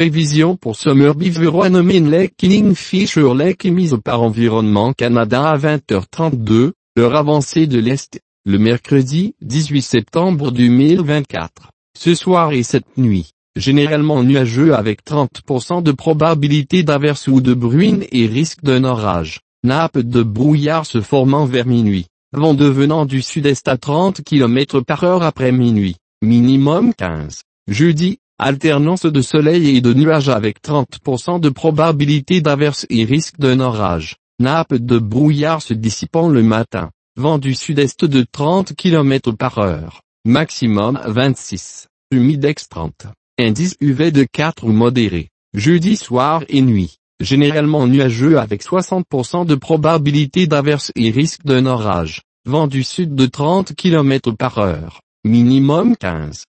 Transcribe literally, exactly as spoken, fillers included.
Prévision pour Summer Beaver Anomaly Lake Kingfisher Lake émise par Environnement Canada à vingt heures trente-deux, l'heure avancée de l'Est, le mercredi dix-huit septembre deux mille vingt-quatre. Ce soir et cette nuit, généralement nuageux avec trente pour cent de probabilité d'averse ou de bruine et risque d'un orage. Nappe de brouillard se formant vers minuit. Vent devenant du sud-est à trente kilomètres par heure après minuit. Minimum quinze. Jeudi, alternance de soleil et de nuages avec trente pour cent de probabilité d'averse et risque d'un orage. Nappe de brouillard se dissipant le matin. Vent du sud-est de trente kilomètres par heure. Maximum vingt-six. Humidex trente. Indice U V de quatre ou modéré. Jeudi soir et nuit. Généralement nuageux avec soixante pour cent de probabilité d'averse et risque d'un orage. Vent du sud de trente kilomètres par heure. Minimum quinze.